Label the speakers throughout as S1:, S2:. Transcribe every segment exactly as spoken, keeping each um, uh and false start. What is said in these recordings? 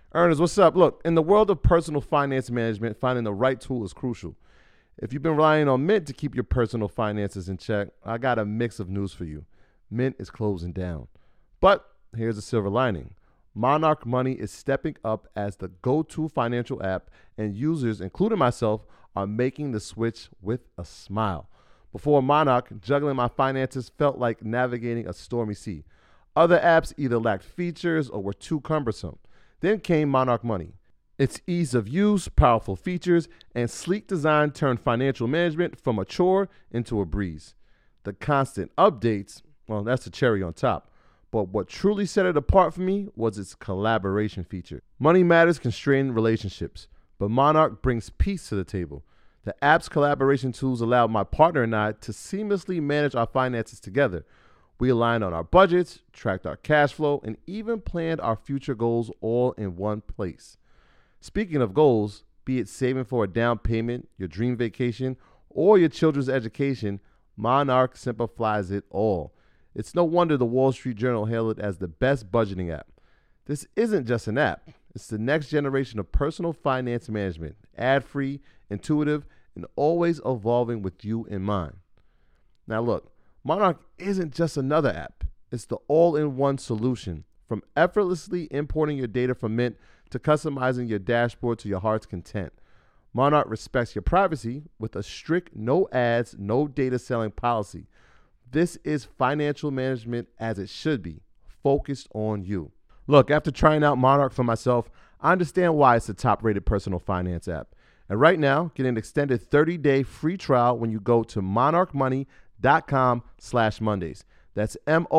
S1: Ernest, what's up? Look, in the world of personal finance management, finding the right tool is crucial. If you've been relying on Mint to keep your personal finances in check, I got a mix of news for you. Mint is closing down. But here's a silver lining. Monarch Money is stepping up as the go-to financial app, and users, including myself, are making the switch with a smile. Before Monarch, juggling my finances felt like navigating a stormy sea. Other apps either lacked features or were too cumbersome. Then came Monarch Money. Its ease of use, powerful features, and sleek design turned financial management from a chore into a breeze. The constant updates, well, that's the cherry on top. But what truly set it apart for me was its collaboration feature. Money matters constrain relationships, but Monarch brings peace to the table. The app's collaboration tools allow my partner and I to seamlessly manage our finances together. We aligned on our budgets, tracked our cash flow, and even planned our future goals all in one place. Speaking of goals, be it saving for a down payment, your dream vacation, or your children's education, Monarch simplifies it all. It's no wonder the Wall Street Journal hailed it as the best budgeting app. This isn't just an app. It's the next generation of personal finance management, ad-free, intuitive, and always evolving with you in mind. Now look, Monarch isn't just another app. It's the all-in-one solution. From effortlessly importing your data from Mint to customizing your dashboard to your heart's content. Monarch respects your privacy with a strict no ads, no data selling policy. This is financial management as it should be, focused on you. Look, after trying out Monarch for myself, I understand why it's the top-rated personal finance app. And right now, get an extended thirty-day free trial when you go to monarchmoney.com slash Mondays. That's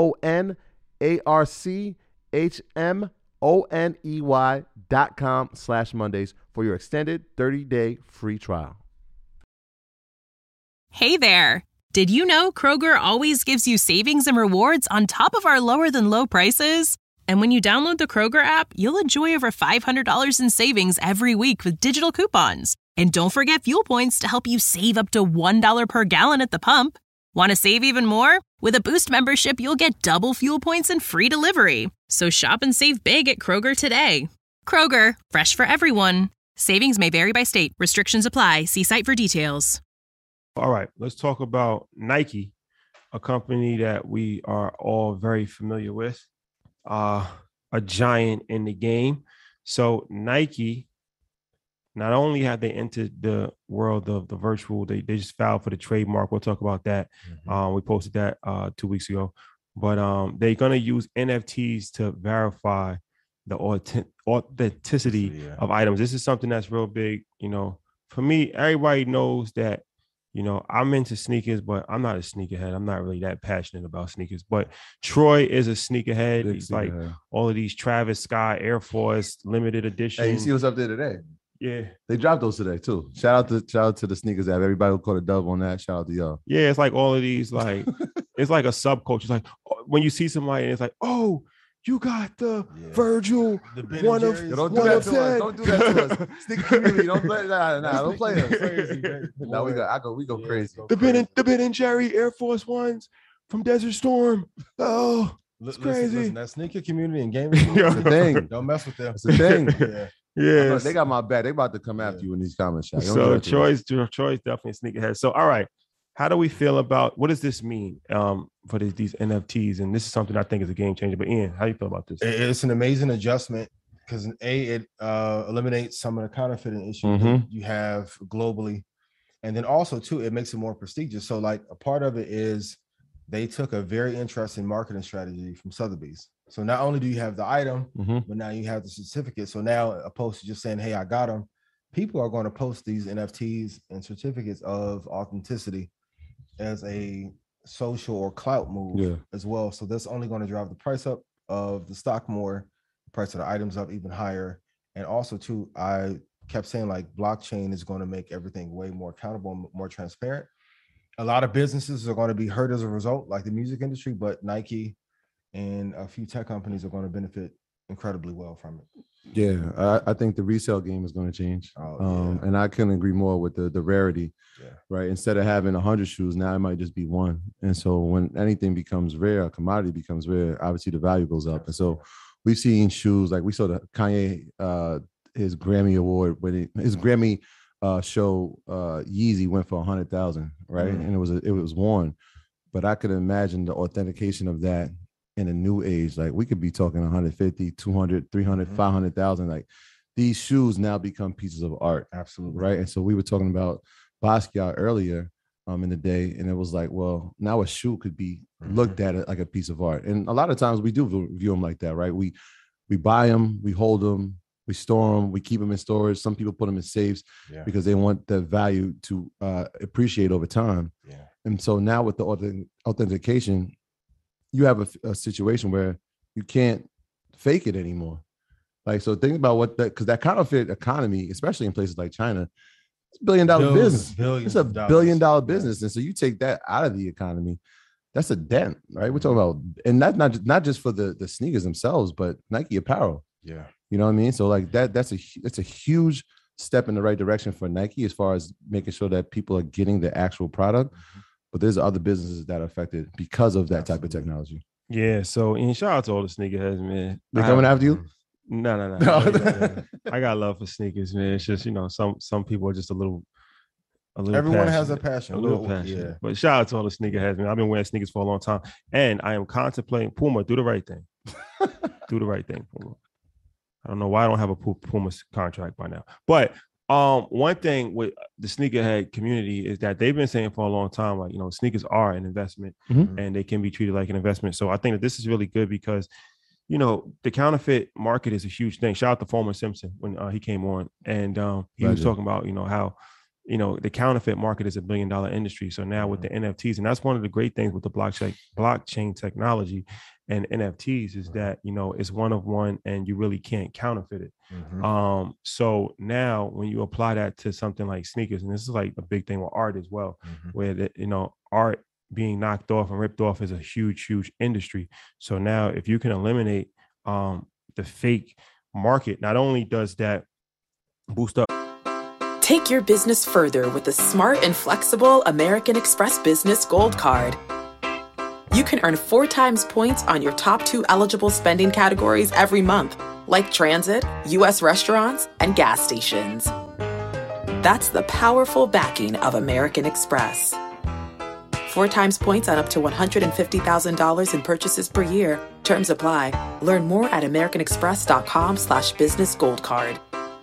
S1: M-O-N-A-R-C-H-M-O-N-E-Y dot com slash Mondays for your extended thirty-day free trial.
S2: Hey there. Did you know Kroger always gives you savings and rewards on top of our lower-than-low prices? And when you download the Kroger app, you'll enjoy over five hundred dollars in savings every week with digital coupons. And don't forget fuel points to help you save up to one dollar per gallon at the pump. Want to save even more? With a Boost membership, you'll get double fuel points and free delivery. So shop and save big at Kroger today. Kroger, fresh for everyone. Savings may vary by state. Restrictions apply. See site for details.
S3: All right, let's talk about Nike, a company that we are all very familiar with, uh, a giant in the game. So Nike, not only have they entered the world of the virtual, they, they just filed for the trademark. We'll talk about that. Mm-hmm. Um, we posted that uh, two weeks ago. But um, they're going to use N F Ts to verify the authentic- authenticity yeah. of items. This is something that's real big. You know, for me, everybody knows that, you know, I'm into sneakers, but I'm not a sneakerhead. I'm not really that passionate about sneakers. But Troy is a sneakerhead. Big He's sneakerhead. Like all of these Travis Scott, Air Force, limited edition.
S4: Hey, you see what's up there today?
S3: Yeah.
S4: They dropped those today, too. Shout out to shout out to the sneakers app. Everybody who caught a dove on that. Shout out to y'all.
S3: Yeah, it's like all of these, like, it's like a subculture. It's like when you see somebody and it's like, oh, you got the yeah. Virgil, the one of
S4: Yo, don't do that to us. Don't do that to us. Sneaker community, don't play. Nah, nah, don't play us. Crazy, no, we go. I go. We go yeah, crazy.
S3: Go the Ben and the Ben and Jerry Air Force Ones from Desert Storm. Oh, it's
S5: listen,
S3: crazy.
S5: Listen, that sneaker community and gaming community,
S4: it's a thing.
S5: Don't mess with them.
S4: It's a thing.
S3: yeah. Yeah,
S4: they got my back. They about to come after yeah. you in these comments.
S3: So Troy's Troy's definitely a sneakerhead. So all right. How do we feel about what does this mean um, for these, these N F Ts? And this is something I think is a game changer. But Ian, how do you feel about this?
S5: It's an amazing adjustment because A, it uh, eliminates some of the counterfeiting issues
S3: mm-hmm.
S5: that you have globally. And then also, too, it makes it more prestigious. So, like, a part of it is they took a very interesting marketing strategy from Sotheby's. So not only do you have the item,
S3: mm-hmm.
S5: but now you have the certificate. So now, opposed to just saying, hey, I got them, people are going to post these N F Ts and certificates of authenticity as a social or clout move
S4: yeah.
S5: as well. So that's only going to drive the price up of the stock more, the price of the items up even higher. And also too, I kept saying like blockchain is going to make everything way more accountable, more transparent. A lot of businesses are going to be hurt as a result, like the music industry, but Nike and a few tech companies are going to benefit incredibly well from it.
S4: Yeah, I, I think the resale game is going to change.
S5: Oh,
S4: um,
S5: yeah.
S4: And I couldn't agree more with the, the rarity,
S5: yeah.
S4: right? Instead of having one hundred shoes, now it might just be one. And so when anything becomes rare, a commodity becomes rare, obviously the value goes up. And so
S1: we've seen shoes like we saw the Kanye uh his Grammy award when he, his Grammy uh show uh Yeezy went for a hundred thousand, right? Mm-hmm. And it was a, it was worn. But I could imagine the authentication of that in a new age. Like we could be talking one fifty, two hundred, three hundred, mm-hmm. five hundred thousand. Like these shoes now become pieces of art.
S5: Absolutely.
S1: Right. And so we were talking about Basquiat earlier um, in the day. And it was like, well, now a shoe could be mm-hmm. looked at like a piece of art. And a lot of times we do view them like that, right? We, we buy them, we hold them, we store them, we keep them in storage. Some people put them in safes yeah. because they want the value to uh, appreciate over time.
S5: Yeah.
S1: And so now with the authentication, you have a, a situation where you can't fake it anymore. Like, so think about what that, because that counterfeit economy, especially in places like China, it's a billion dollar
S5: billions,
S1: business.
S5: Billions
S1: it's a
S5: dollars.
S1: billion dollar business. And so you take that out of the economy, that's a dent, right? We're talking about, and that's not, not just for the, the sneakers themselves, but Nike apparel.
S5: Yeah.
S1: You know what I mean? So like that, that's a, that's a huge step in the right direction for Nike as far as making sure that people are getting the actual product. Mm-hmm. But there's other businesses that are affected because of that Absolutely. Type of technology.
S3: Yeah. So, and shout out to all the sneakerheads, man.
S1: They coming after you?
S3: No, no, no. no. I got love for sneakers, man. It's just, you know, some some people are just a little, a little.
S5: Everyone
S3: passionate,
S5: has a passion,
S3: a little, little passion. Yeah. But shout out to all the sneakerheads, man. I've been wearing sneakers for a long time, and I am contemplating Puma. Do the right thing. Do the right thing, Puma. I don't know why I don't have a Puma contract by now, but um, one thing with the sneakerhead community is that they've been saying for a long time, like, you know, sneakers are an investment, mm-hmm. and they can be treated like an investment. So I think that this is really good because, you know, the counterfeit market is a huge thing. Shout out to Foreman Simpson when uh, he came on, and um, he Legend. was talking about, you know, how, you know, the counterfeit market is a billion dollar industry. So now with the N F Ts, and that's one of the great things with the blockchain blockchain technology and N F Ts is that, you know, it's one of one and you really can't counterfeit it. Mm-hmm. Um, so now when you apply that to something like sneakers, and this is like a big thing with art as well, mm-hmm. where the, you know, art being knocked off and ripped off is a huge, huge industry. So now if you can eliminate um, the fake market, not only does that boost up.
S6: Take your business further with the smart and flexible American Express Business Gold Card. You can earn four times points on your top two eligible spending categories every month, like transit, U S restaurants, and gas stations. That's the powerful backing of American Express. Four times points on up to one hundred fifty thousand dollars in purchases per year. Terms apply. Learn more at americanexpress.com slash business gold card.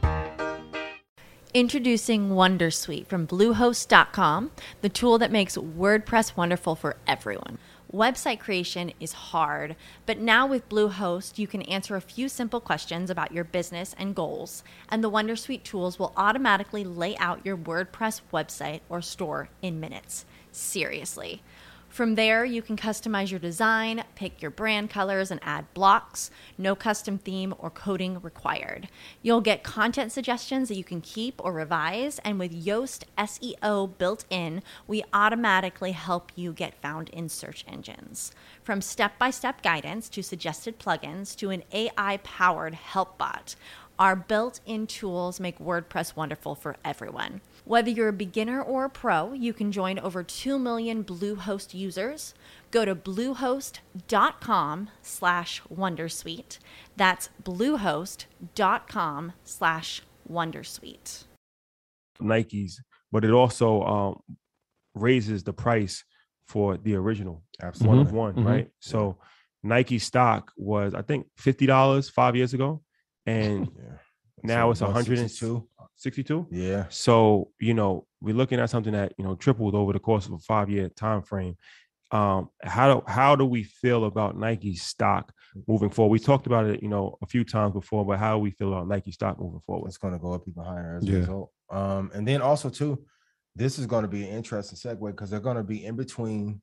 S7: Introducing Wondersuite from Bluehost dot com, the tool that makes WordPress wonderful for everyone. Website creation is hard, but now with Bluehost, you can answer a few simple questions about your business and goals, and the Wondersuite tools will automatically lay out your WordPress website or store in minutes. Seriously. From there, you can customize your design, pick your brand colors, and add blocks. No custom theme or coding required. You'll get content suggestions that you can keep or revise, and with Yoast S E O built in, we automatically help you get found in search engines. From step-by-step guidance to suggested plugins to an A I-powered help bot, our built-in tools make WordPress wonderful for everyone. Whether you're a beginner or a pro, you can join over two million Bluehost users. Go to bluehost.com slash wondersuite. That's bluehost.com slash wondersuite.
S3: Nikes, but it also um, raises the price for the original
S5: Absolutely.
S3: one of one, mm-hmm. right? So Nike stock was, I think, fifty dollars five years ago. And yeah. now so it's one hundred sixty-two.
S5: Yeah.
S3: So, you know, we're looking at something that, you know, tripled over the course of a five-year time frame. Um, how do how do we feel about Nike stock moving forward? We talked about it, you know, a few times before, but how do we feel about Nike stock moving forward?
S5: It's going to go up even higher as a
S1: yeah.
S5: result. Um, and then also too, this is going to be an interesting segue because they're going to be in between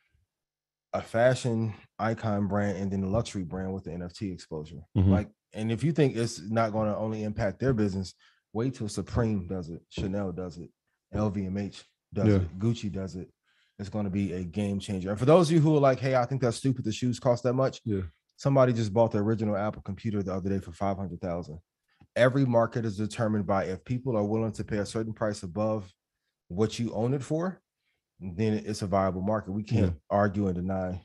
S5: a fashion icon brand and then a luxury brand with the N F T exposure. Mm-hmm. Like, and if you think it's not going to only impact their business, wait till Supreme does it, Chanel does it, L V M H does yeah. it, Gucci does it. It's going to be a game changer. And for those of you who are like, hey, I think that's stupid, the shoes cost that much.
S1: Yeah.
S5: Somebody just bought the original Apple computer the other day for five hundred thousand dollars. Every market is determined by if people are willing to pay a certain price above what you own it for, then it's a viable market. We can't yeah. argue and deny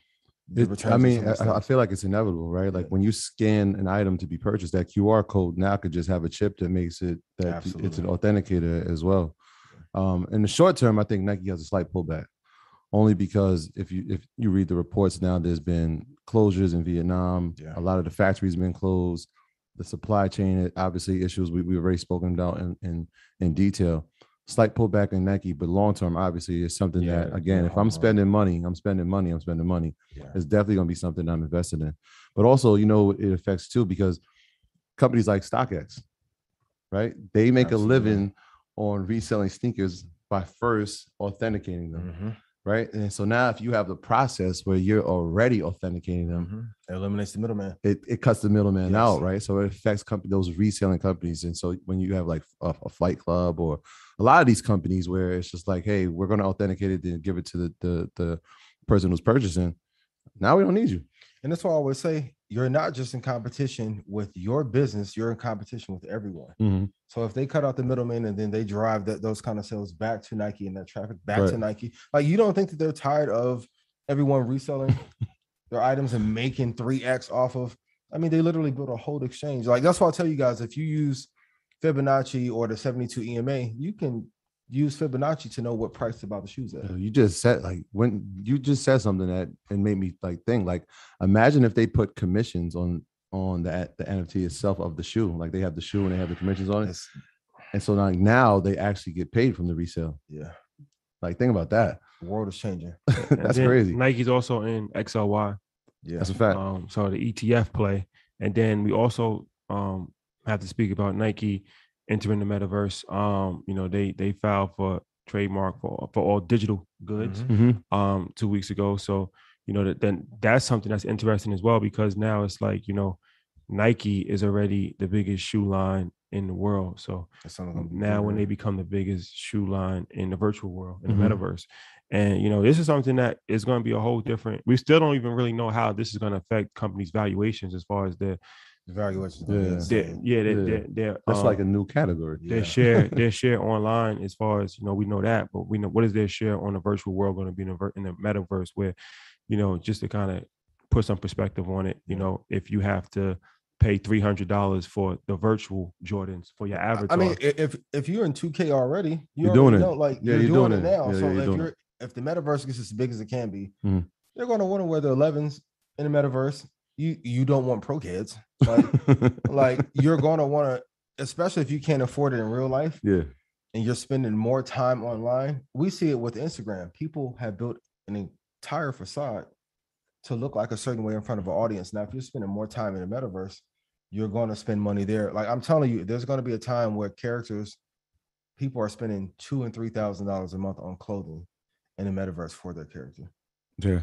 S5: the
S1: It,
S5: returns
S1: I
S5: are
S1: mean,
S5: so much
S1: I, I
S5: less.
S1: feel like it's inevitable, right? Like
S5: Yeah.
S1: when you scan an item to be purchased, that Q R code now could just have a chip that makes it that it's an
S5: Absolutely.
S1: authenticator as well. Um, in the short term, I think Nike has a slight pullback, only because if you if you read the reports now, there's been closures in Vietnam.
S5: Yeah.
S1: A lot of the factories have been closed. The supply chain, obviously, issues we we've already spoken about in in, in detail. Slight pullback in Nike, but long term, obviously, is something
S5: Yeah,
S1: that, again,
S5: yeah,
S1: if I'm
S5: hold on.
S1: spending money, I'm spending money, I'm spending money.
S5: Yeah.
S1: It's definitely going to be something I'm invested in. But also, you know, it affects too, because companies like StockX, right? They make
S5: Absolutely.
S1: a living on reselling sneakers by first authenticating them,
S5: Mhm.
S1: right? And so now if you have the process where you're already authenticating them,
S5: Mhm. It eliminates the middleman.
S1: it, it cuts the middleman
S5: Yes.
S1: out, right? So it affects company, those reselling companies. And so when you have like a, a Flight Club or a lot of these companies where it's just like, hey, we're going to authenticate it and give it to the, the the person who's purchasing, now we don't need you.
S5: And that's why I always say you're not just in competition with your business, you're in competition with everyone.
S1: Mhm.
S5: So if they cut out the middleman and then they drive that those kind of sales back to Nike and that traffic back to
S1: Right.
S5: Nike, like you don't think that they're tired of everyone reselling their items and making three X off of? I mean, they literally built a whole exchange. Like that's why I tell you guys, if you use Fibonacci or the seventy-two E M A, you can use Fibonacci to know what price to buy the shoes at.
S1: You just said like when you just said something that and made me like think like imagine if they put commissions on on the the N F T itself of the shoe, like they have the shoe and they have the commissions on it,
S5: It's,
S1: and so like now they actually get paid from the resale.
S5: yeah,
S1: Like think about that.
S5: the world is changing.
S3: And
S1: That's
S3: then
S1: crazy.
S3: Nike's also in X L Y.
S5: Yeah,
S1: That's a fact.
S3: Um, so the E T F play, and then we also um have to speak about Nike entering the metaverse. Um, you know, they they filed for trademark for for all digital goods
S5: Mhm.
S1: Mhm.
S3: um two weeks ago. So you know that then that's something that's interesting as well, because now it's like, you know, Nike is already the biggest shoe line in the world. So
S5: It's only gonna be
S3: now when they
S5: bigger.
S3: become the biggest shoe line in the virtual world, in
S1: Mhm.
S3: the metaverse. And you know, this is something that is going to be a whole different. We still don't even really know how this is going to affect companies' valuations as far as their,
S5: The valuations,
S1: Yeah.
S5: yeah,
S3: their
S5: insane.
S3: yeah, their,
S1: Yeah.
S3: their, their
S1: That's
S3: um,
S1: like a new category.
S5: Yeah.
S3: their share, their share online. As far as, you know, we know that, but we know what is their share on the virtual world going to be in the, ver- in the metaverse, where, you know, just to kind of put some perspective on it, you
S5: Yeah.
S3: know, if you have to pay three hundred dollars for the virtual Jordans for your avatar.
S5: I mean, i- if if you're in two K already, you
S1: You're
S5: already
S1: doing it.
S5: know, like
S1: Yeah,
S5: you're,
S1: you're
S5: doing,
S1: doing
S5: it
S1: it.
S5: now.
S1: Yeah,
S5: so
S1: yeah, you're
S5: if
S1: doing
S5: you're if the metaverse gets as big as it can be,
S1: Mhm.
S5: you're going to want to wear the elevens in the metaverse. You you don't want pro kids, like like you're going to want to, especially if you can't afford it in real life
S1: yeah.
S5: and you're spending more time online. We see it with Instagram. People have built an entire facade to look like a certain way in front of an audience. Now, if you're spending more time in the metaverse, you're going to spend money there. Like I'm telling you, there's going to be a time where characters, people are spending two and three thousand dollars a month on clothing in the metaverse for their character.
S1: Yeah.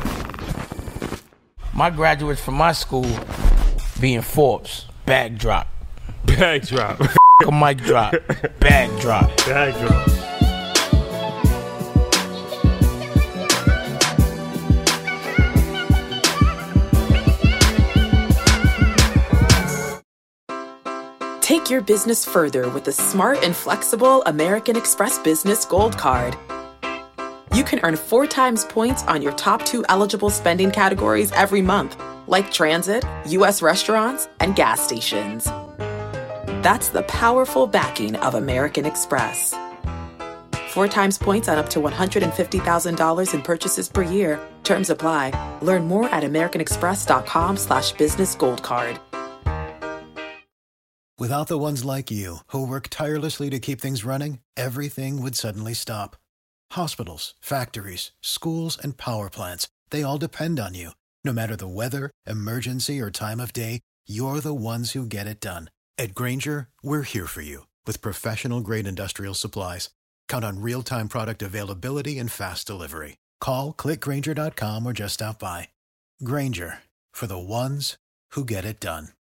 S8: My graduates from my school being Forbes, bag drop,
S3: Bag drop.
S8: a mic drop, bag drop.
S3: Bag drop.
S6: Take your business further with the smart and flexible American Express Business Gold Card. You can earn four times points on your top two eligible spending categories every month, like transit, U S restaurants, and gas stations. That's the powerful backing of American Express. Four times points on up to one hundred fifty thousand dollars in purchases per year. Terms apply. Learn more at americanexpress.com slash business gold card.
S9: Without the ones like you, who work tirelessly to keep things running, everything would suddenly stop. Hospitals, factories, schools, and power plants, they all depend on you. No matter the weather, emergency, or time of day, you're the ones who get it done. At Grainger, we're here for you with professional-grade industrial supplies. Count on real-time product availability and fast delivery. Call, click Grainger dot com, or just stop by. Grainger, for the ones who get it done.